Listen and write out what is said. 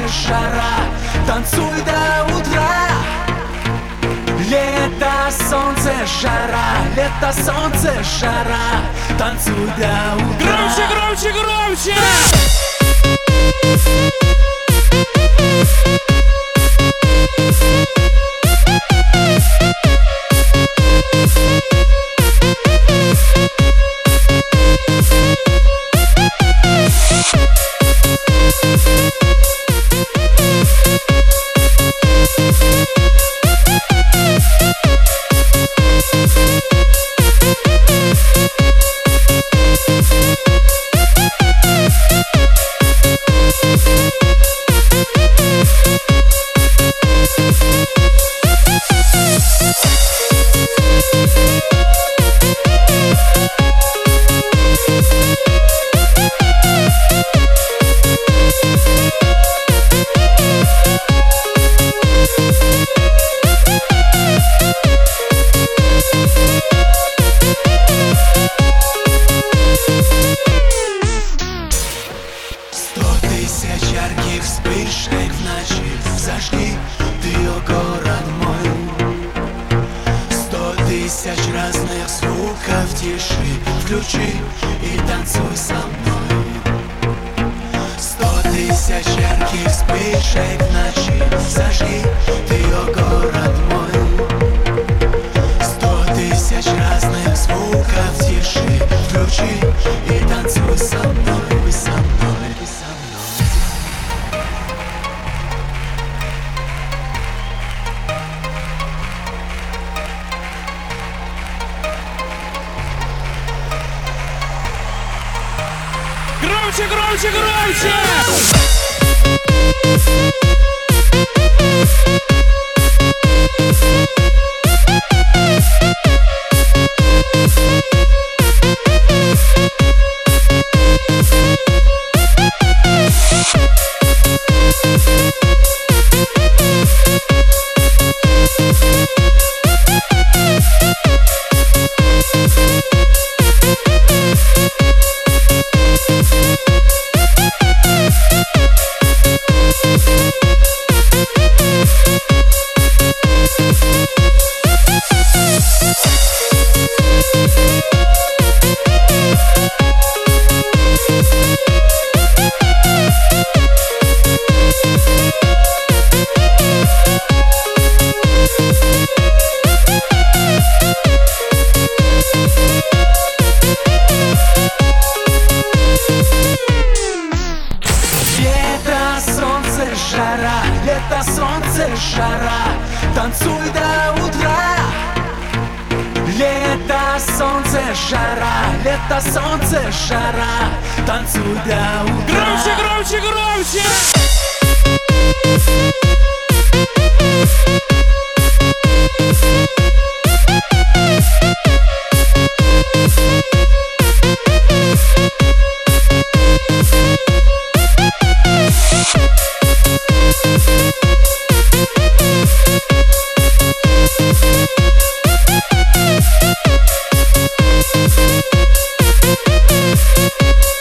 жара, танцуй до утра. Лето, солнце, жара, лето, солнце, жара, танцуй до утра. Громче, громче, громче! Тысяч ярких вспышек в ночи, зажги ты, о город мой. 100 тысяч разных звуков тиши, включи и танцуй со мной. 100 тысяч ярких вспышек в ночи, зажги ты, о город мой. 100 тысяч разных звуков тиши, включи и танцуй со мной, со мной, со мной. Громче, громче, громче! Жара, лето, солнце, жара, танцуй до утра. Лето, солнце, жара, лето, солнце, жара, танцуй до утра. Громче, громче, громче! We'll be right back.